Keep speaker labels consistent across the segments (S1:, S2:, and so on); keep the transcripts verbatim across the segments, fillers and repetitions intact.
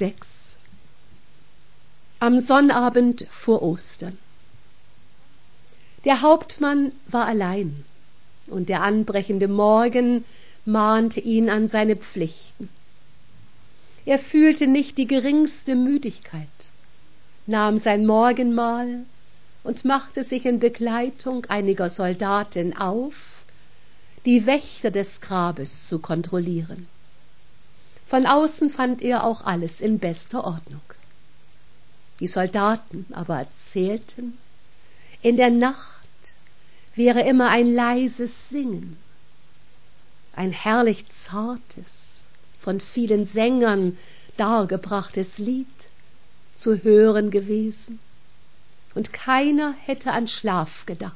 S1: sechs. Am Sonnabend vor Ostern. Der Hauptmann war allein, und der anbrechende Morgen mahnte ihn an seine Pflichten. Er fühlte nicht die geringste Müdigkeit, nahm sein Morgenmahl und machte sich in Begleitung einiger Soldaten auf, die Wächter des Grabes zu kontrollieren. Von außen fand er auch alles in bester Ordnung. Die Soldaten aber erzählten, in der Nacht wäre immer ein leises Singen, ein herrlich zartes, von vielen Sängern dargebrachtes Lied zu hören gewesen, und keiner hätte an Schlaf gedacht.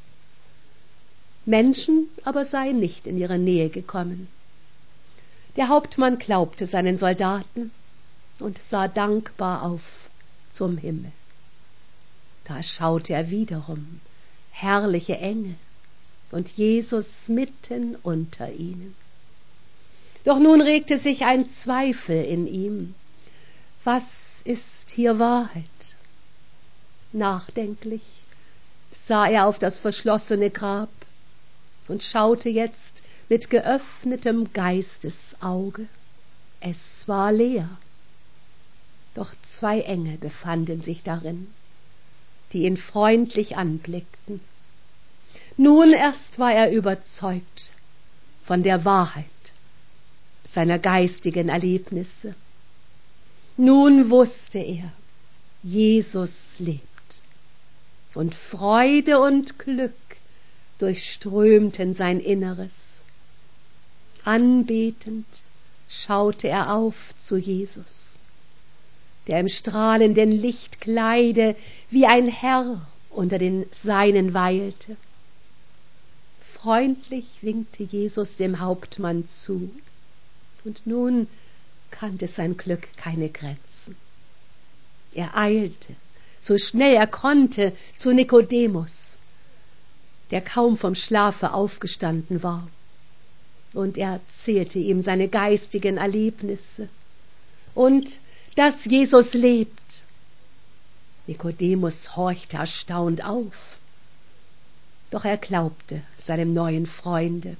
S1: Menschen aber seien nicht in ihre Nähe gekommen. Der Hauptmann glaubte seinen Soldaten und sah dankbar auf zum Himmel. Da schaute er wiederum herrliche Engel und Jesus mitten unter ihnen. Doch nun regte sich ein Zweifel in ihm. Was ist hier Wahrheit? Nachdenklich sah er auf das verschlossene Grab und schaute jetzt mit geöffnetem Geistesauge. Es war leer, doch zwei Engel befanden sich darin, die ihn freundlich anblickten. Nun erst war er überzeugt von der Wahrheit seiner geistigen Erlebnisse. Nun wusste er, Jesus lebt, und Freude und Glück durchströmten sein Inneres. Anbetend schaute er auf zu Jesus, der im strahlenden Lichtkleide wie ein Herr unter den Seinen weilte. Freundlich winkte Jesus dem Hauptmann zu, und nun kannte sein Glück keine Grenzen. Er eilte, so schnell er konnte, zu Nikodemus, der kaum vom Schlafe aufgestanden war, und er erzählte ihm seine geistigen Erlebnisse und dass Jesus lebt. Nikodemus horchte erstaunt auf, doch er glaubte seinem neuen Freunde.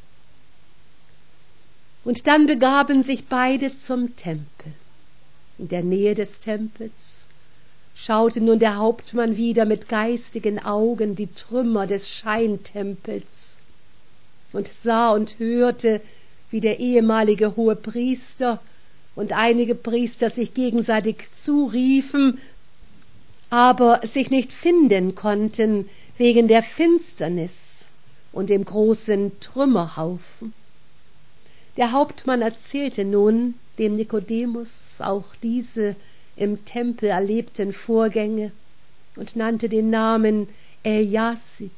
S1: Und dann begaben sich beide zum Tempel. In der Nähe des Tempels schaute nun der Hauptmann wieder mit geistigen Augen die Trümmer des Scheintempels und sah und hörte, wie der ehemalige Hohepriester und einige Priester sich gegenseitig zuriefen, aber sich nicht finden konnten wegen der Finsternis und dem großen Trümmerhaufen. Der Hauptmann erzählte nun dem Nikodemus auch diese im Tempel erlebten Vorgänge und nannte den Namen Eljasib.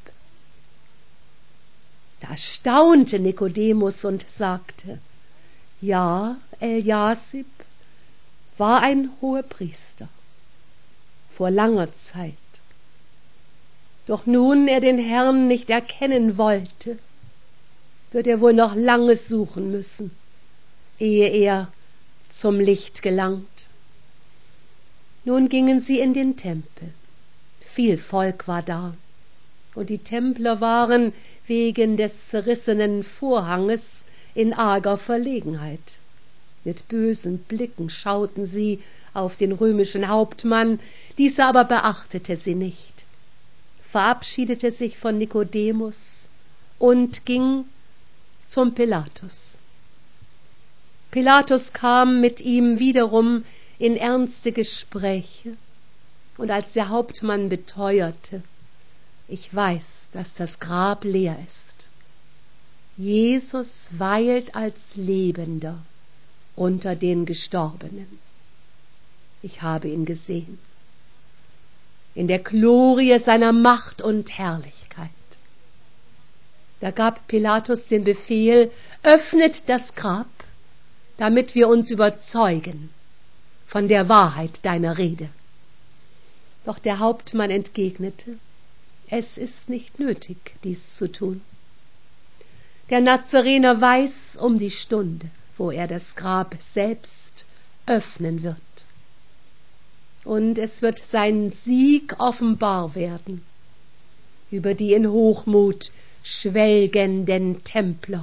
S1: Da staunte Nikodemus und sagte: Ja, Eljasib war ein Hohepriester vor langer Zeit. Doch nun er den Herrn nicht erkennen wollte, wird er wohl noch lange suchen müssen, ehe er zum Licht gelangt. Nun gingen sie in den Tempel. Viel Volk war da, und die Templer waren wegen des zerrissenen Vorhanges in arger Verlegenheit. Mit bösen Blicken schauten sie auf den römischen Hauptmann, dieser aber beachtete sie nicht, verabschiedete sich von Nikodemus und ging zum Pilatus. Pilatus kam mit ihm wiederum in ernste Gespräche, und als der Hauptmann beteuerte: Ich weiß, dass das Grab leer ist. Jesus weilt als Lebender unter den Gestorbenen. Ich habe ihn gesehen, in der Glorie seiner Macht und Herrlichkeit. Da gab Pilatus den Befehl: Öffnet das Grab, damit wir uns überzeugen von der Wahrheit deiner Rede. Doch der Hauptmann entgegnete: Es ist nicht nötig, dies zu tun. Der Nazarener weiß um die Stunde, wo er das Grab selbst öffnen wird. und es wird sein Sieg offenbar werden über die in Hochmut schwelgenden Templer.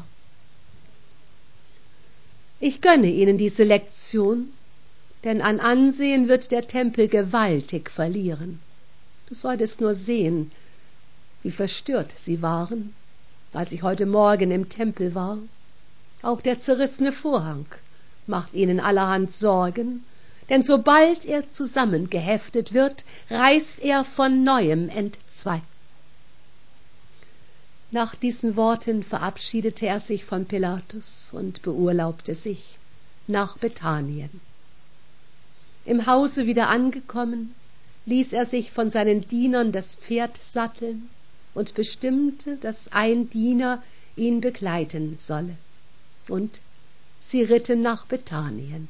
S1: Ich gönne ihnen diese Lektion, denn an Ansehen wird der Tempel gewaltig verlieren. Du solltest nur sehen, wie verstört sie waren, als ich heute Morgen im Tempel war. Auch der zerrissene Vorhang macht ihnen allerhand Sorgen, denn sobald er zusammengeheftet wird, reißt er von neuem entzwei. Nach diesen Worten verabschiedete er sich von Pilatus und beurlaubte sich nach Bethanien. Im Hause wieder angekommen, ließ er sich von seinen Dienern das Pferd satteln und bestimmte, dass ein Diener ihn begleiten solle. Und sie ritten nach Bethanien.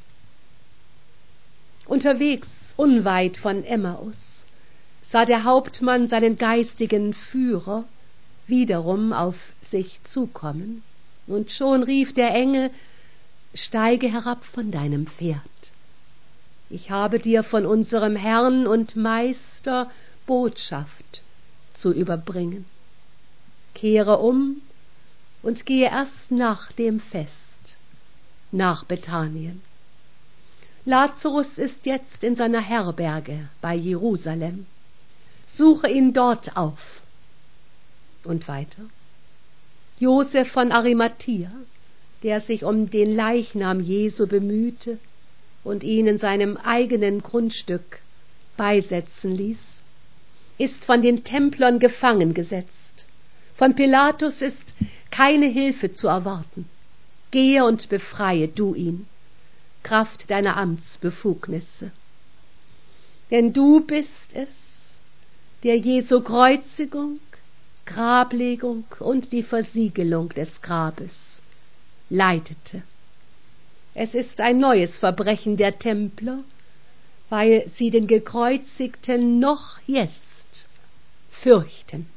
S1: Unterwegs, unweit von Emmaus, sah der Hauptmann seinen geistigen Führer wiederum auf sich zukommen, und schon rief der Engel: Steige herab von deinem Pferd. Ich habe dir von unserem Herrn und Meister Botschaft zu überbringen. Kehre um und gehe erst nach dem Fest nach Bethanien. Lazarus ist jetzt in seiner Herberge bei Jerusalem. Suche ihn dort auf. Und weiter. Josef von Arimathia, der sich um den Leichnam Jesu bemühte und ihn in seinem eigenen Grundstück beisetzen ließ, ist von den Templern gefangen gesetzt. Von Pilatus ist keine Hilfe zu erwarten. Gehe und befreie du ihn, Kraft deiner Amtsbefugnisse. Denn du bist es, der Jesu Kreuzigung, Grablegung und die Versiegelung des Grabes leitete. Es ist ein neues Verbrechen der Templer, weil sie den Gekreuzigten noch jetzt fürchten.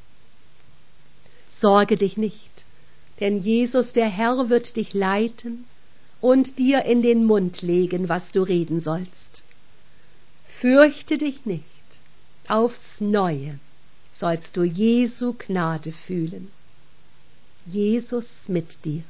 S1: Sorge dich nicht, denn Jesus der Herr wird dich leiten und dir in den Mund legen, was du reden sollst. Fürchte dich nicht, aufs Neue sollst du Jesu Gnade fühlen. Jesus mit dir.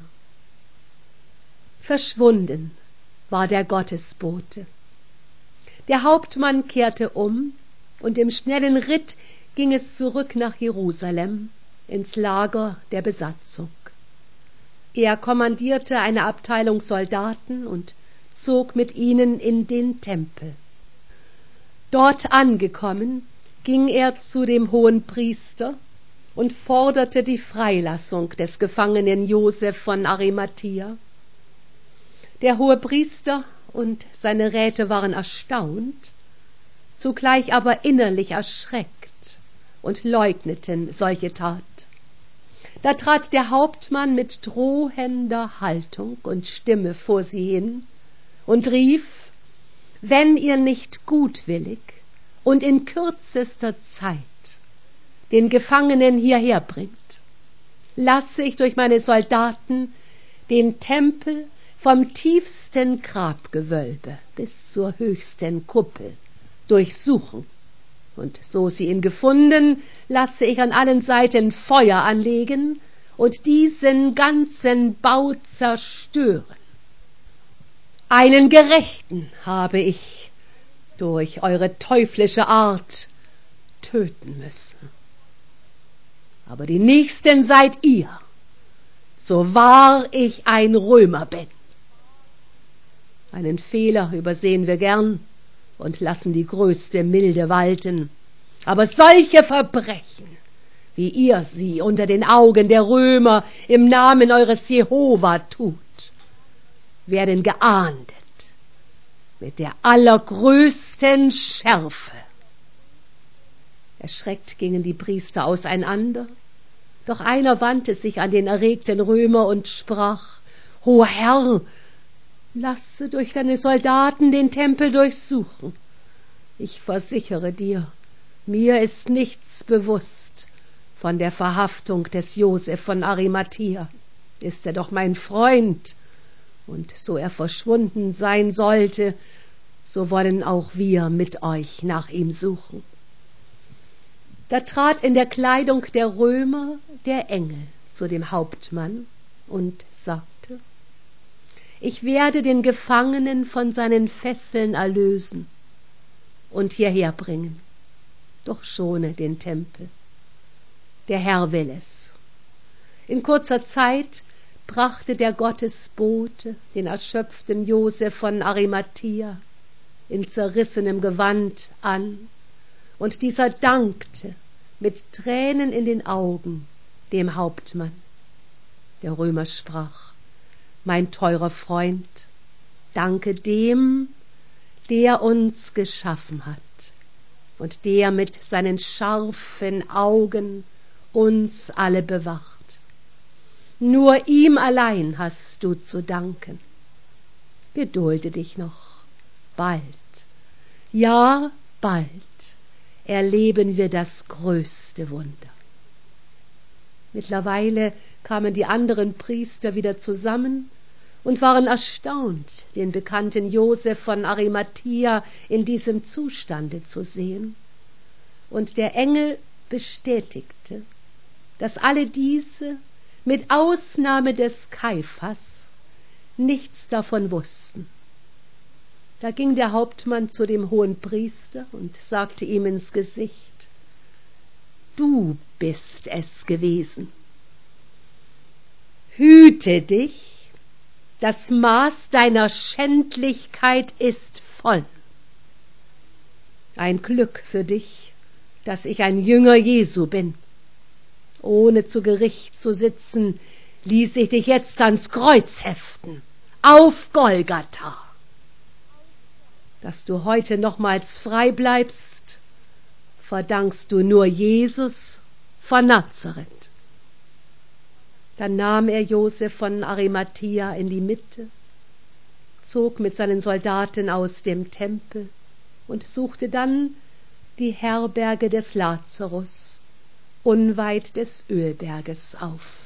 S1: Verschwunden war der Gottesbote. Der Hauptmann kehrte um, und im schnellen Ritt ging es zurück nach Jerusalem, ins Lager der Besatzung. Er kommandierte eine Abteilung Soldaten und zog mit ihnen in den Tempel. Dort angekommen, ging er zu dem Hohenpriester und forderte die Freilassung des Gefangenen Josef von Arimathia. Der Hohepriester und seine Räte waren erstaunt, zugleich aber innerlich erschreckt und leugneten solche Tat. Da trat der Hauptmann mit drohender Haltung und Stimme vor sie hin und rief: Wenn ihr nicht gutwillig und in kürzester Zeit den Gefangenen hierher bringt, lasse ich durch meine Soldaten den Tempel vom tiefsten Grabgewölbe bis zur höchsten Kuppel durchsuchen, und so sie ihn gefunden, lasse ich an allen Seiten Feuer anlegen und diesen ganzen Bau zerstören. Einen Gerechten habe ich durch eure teuflische Art töten müssen. Aber die Nächsten seid ihr, so wahr ich ein Römer bin. Einen Fehler übersehen wir gern und lassen die größte Milde walten. Aber solche Verbrechen, wie ihr sie unter den Augen der Römer im Namen eures Jehova tut, werden geahndet mit der allergrößten Schärfe. Erschreckt gingen die Priester auseinander, doch einer wandte sich an den erregten Römer und sprach: Hoher Herr, lasse durch deine Soldaten den Tempel durchsuchen. Ich versichere dir, mir ist nichts bewusst von der Verhaftung des Josef von Arimathia. Ist er doch mein Freund, und so er verschwunden sein sollte, so wollen auch wir mit euch nach ihm suchen. Da trat in der Kleidung der Römer der Engel zu dem Hauptmann und sagte: Ich werde den Gefangenen von seinen Fesseln erlösen und hierher bringen, doch schone den Tempel. Der Herr will es. In kurzer Zeit brachte der Gottesbote den erschöpften Josef von Arimathia in zerrissenem Gewand an, und dieser dankte mit Tränen in den Augen dem Hauptmann. Der Römer sprach: Mein teurer Freund, danke dem, der uns geschaffen hat und der mit seinen scharfen Augen uns alle bewacht. Nur ihm allein hast du zu danken. Gedulde dich noch, bald, ja bald, erleben wir das größte Wunder. Mittlerweile kamen die anderen Priester wieder zusammen und waren erstaunt, den bekannten Josef von Arimathia in diesem Zustande zu sehen. Und der Engel bestätigte, dass alle diese, mit Ausnahme des Kaiphas, nichts davon wussten. Da ging der Hauptmann zu dem Hohenpriester und sagte ihm ins Gesicht: Du bist es gewesen. Hüte dich, das Maß deiner Schändlichkeit ist voll. Ein Glück für dich, dass ich ein Jünger Jesu bin. Ohne zu Gericht zu sitzen, ließ ich dich jetzt ans Kreuz heften, auf Golgatha. Dass du heute nochmals frei bleibst, verdankst du nur Jesus von Nazareth. Dann nahm er Josef von Arimathia in die Mitte, zog mit seinen Soldaten aus dem Tempel und suchte dann die Herberge des Lazarus unweit des Ölberges auf.